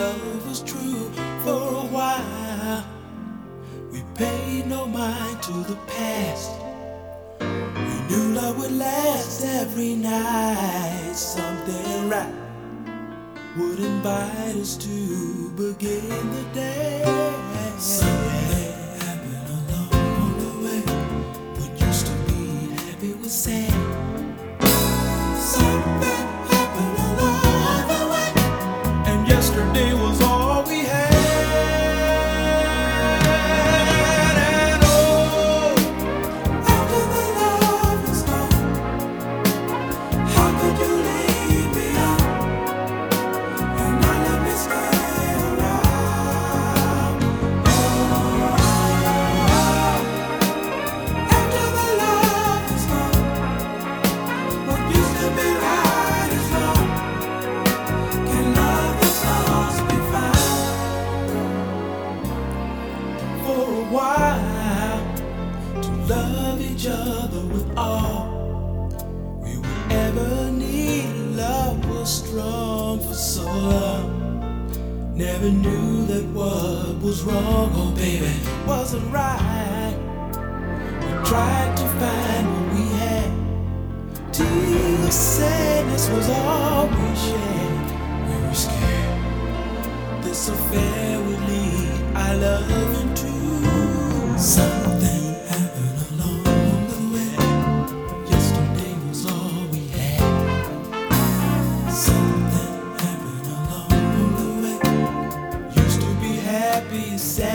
love was true for a while. We paid no mind to the past. We knew love would last every night. Something right would invite us to begin the day. Something happened along the way. What used to be happy was sad. Something happened along the way, and yesterday was all we had. And oh, after the love is gone, how could you leave me on and not let me stay around? Oh, after the love is gone, what used to be right is wrong. Can love that's lost be found? For a while, to love each other with all we would ever need. Love was strong for so long. Never knew that what was wrong, oh baby, wasn't right. We tried to find what we had. Tears, sadness was all we shared. We were scared this affair would lead our love into something happened along the way. Yesterday was all we had. Something happened along the way. Used to be happy, sad.